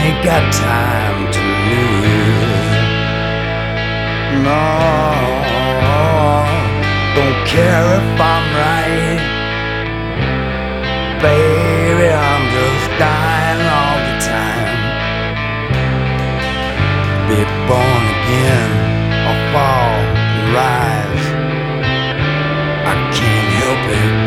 ain't got time to lose. No, don't care if I'm right, baby, I'm just dying all the time. Be born again or fall and rise, I can't help it.